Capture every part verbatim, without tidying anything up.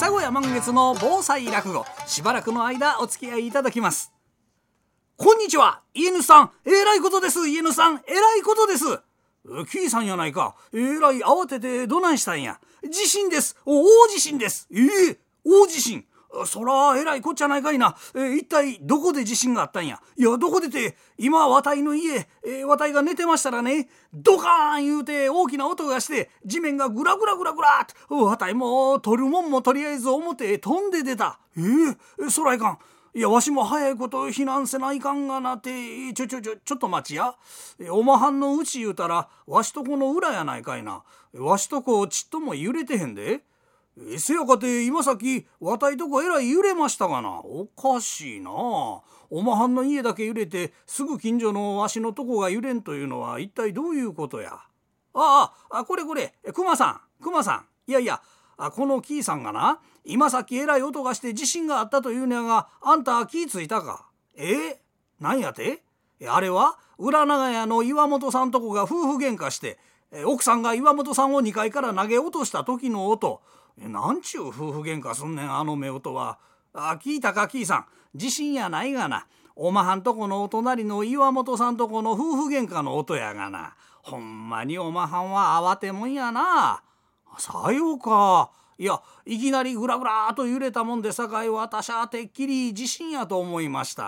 草小屋満月の防災落語、しばらくの間お付き合いいただきます。こんにちは、家主さん。えらいことです。家主さん、えらいことです。キーさんやないか。えらい慌ててどないしたんや。地震です。大地震です。ええ大地震。そらえらいこっちゃないかいな。え一体どこで地震があったんや。いや、どこでて、今わたいの家、えわたいが寝てましたらね、ドカーン言うて大きな音がして地面がグラグラグラグラっと、わたいも取るもんもとりあえず表へ飛んで出た。ええそらいかん。いや、わしも早いこと避難せないかんがなって。ちょちょちょちょっと待ちや。おまはんのうち言うたらわしとこの裏やないかいな。わしとこちっとも揺れてへんで。えせやかて今さっきわたいとこえらい揺れましたがな。おかしいな。おまはんの家だけ揺れてすぐ近所のわしのとこが揺れんというのは一体どういうことや。ああ、あこれこれ、クマさん、クマさん。いやいや、あこのキーさんがな、今さっきえらい音がして地震があったというのやが、あんた気ついたか。えなんやて。あれは裏長屋の岩本さんとこが夫婦喧嘩して、奥さんが岩本さんをにかいから投げ落とした時の音。なんちゅう夫婦喧嘩すんねん、あの目音は。あ聞いたか、キーさん。地震やないがな。おまはんとこのお隣の岩本さんとこの夫婦喧嘩の音やがな。ほんまにおまはんは慌てもんやな。さようか。いや、いきなりグラグラーと揺れたもんでさかい、私はてっきり地震やと思いました。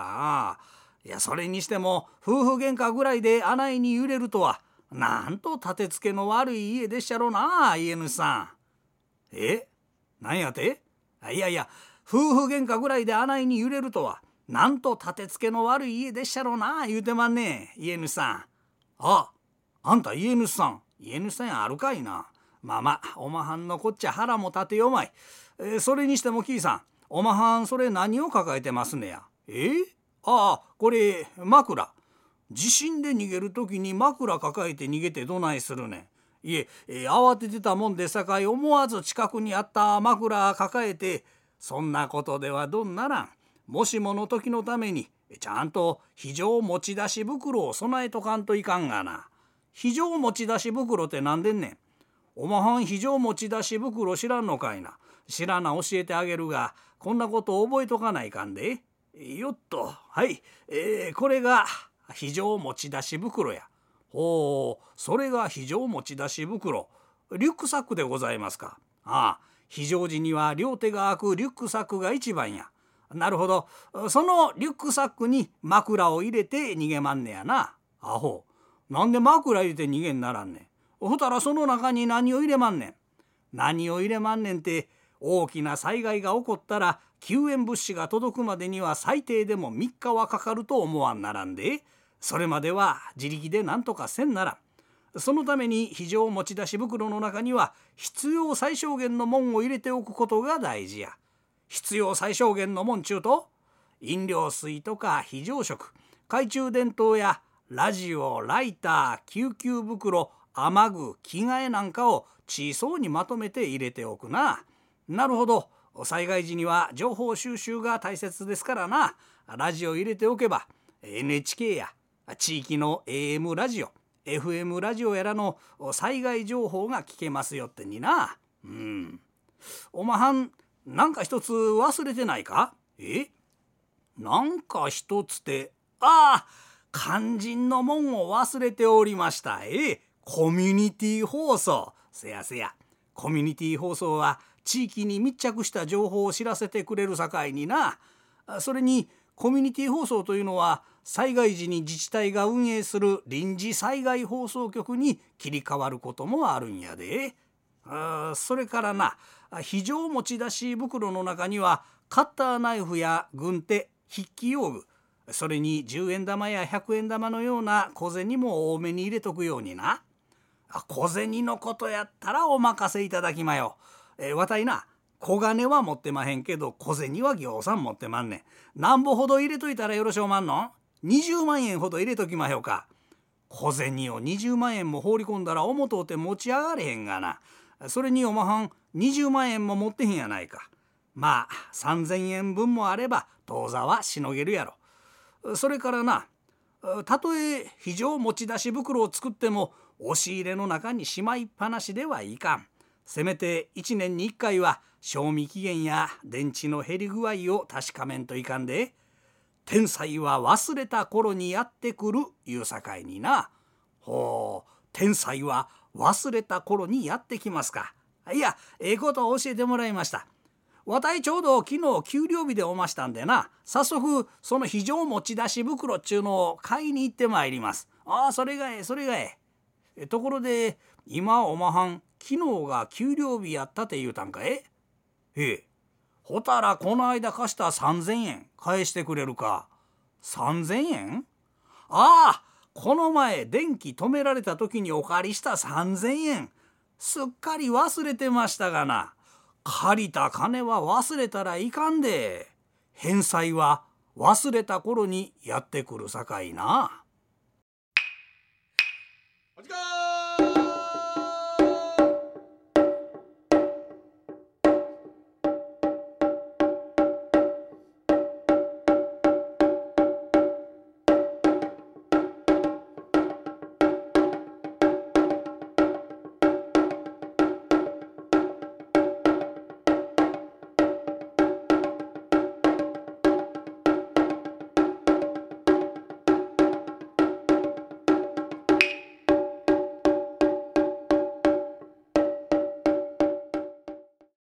いや、それにしても夫婦喧嘩ぐらいであないに揺れるとは、なんと立て付けの悪い家でっしゃろな、家主さん。えなんやて。いやいや、夫婦喧嘩ぐらいであないに揺れるとは、なんと立て付けの悪い家でっしゃろな、言うてまんね、家主さん。あ、あんた家主さん。家主さんやあるかいな。まあまあ、おまはんのこっちゃ腹も立てよまい。えー、それにしてもキーさん、おまはんそれ何を抱えてますねや。えー、ああ、これ枕。地震で逃げるときに枕抱えて逃げてどないするねん。いえ、えー、慌ててたもんでさかい、思わず近くにあった枕抱えて、そんなことではどんならん。もしもの時のためにちゃんと非常持ち出し袋を備えとかんといかんがな。非常持ち出し袋ってなんでんねん。おまはん非常持ち出し袋知らんのかいな。知らな教えてあげるが、こんなこと覚えとかないかんで。よっと、はい、えー、これが非常持ち出し袋や。ほう、それが非常持ち出し袋。リュックサックでございますか。ああ、非常時には両手が空くリュックサックが一番や。なるほど。そのリュックサックに枕を入れて逃げまんねやな。アホ、なんで枕入れて逃げんならんねん。ほたらその中に何を入れまんねん。何を入れまんねんって、大きな災害が起こったら救援物資が届くまでには最低でもみっかはかかると思わんならんで。それまでは自力で何とかせんならん。そのために非常持ち出し袋の中には必要最小限のもんを入れておくことが大事や。必要最小限のもんちゅうと、飲料水とか非常食、懐中電灯やラジオ、ライター、救急袋、雨具、着替えなんかを小そうにまとめて入れておくな。なるほど。災害時には情報収集が大切ですからな。ラジオ入れておけば エヌエイチケー や地域の エーエム ラジオ、エフエム ラジオやらの災害情報が聞けますよってにな。うん。おまはん、なんか一つ忘れてないか。えなんか一つて、ああ、肝心のもんを忘れておりました。ええ、コミュニティ放送。せやせや、コミュニティ放送は地域に密着した情報を知らせてくれるさかいにな。それにコミュニティ放送というのは災害時に自治体が運営する臨時災害放送局に切り替わることもあるんやで。あそれからな、非常持ち出し袋の中にはカッターナイフや軍手、筆記用具、それにじゅうえん玉やひゃくえん玉のような小銭も多めに入れとくようにな。小銭のことやったらお任せいただきまよ。えわたいな、小金は持ってまへんけど小銭はぎょうさん持ってまんねん。なんぼほど入れといたらよろしおまんの。にじゅうまんえんほど入れときまひょか。小銭をにじゅうまんえんも放り込んだら表うて持ち上がれへんがな。それにおまはんにじゅうまんえんも持ってへんやないか。まあさんぜんえんぶんもあれば当座はしのげるやろ。それからな、たとえ非常持ち出し袋を作っても押し入れの中にしまいっぱなしではいかん。せめていちねんにいっかいは賞味期限や電池の減り具合を確かめんといかんで。天才は忘れた頃にやってくるいうさかいにな。ほう、天才は忘れた頃にやってきますか。いや、ええことを教えてもらいました。わたいちょうど昨日給料日でおましたんでな、早速その非常持ち出し袋っちゅうのを買いに行ってまいります。ああ、それがええ、それがええ。ところで今おまはん、昨日が給料日やったて言うたんかえ。へえ、ほたらこの間貸したさんぜんえん返してくれるか。さんぜんえん？ああ、この前電気止められた時にお借りしたさんぜんえん。すっかり忘れてましたがな。借りた金は忘れたらいかんで。返済は忘れた頃にやってくるさかいな。 お時間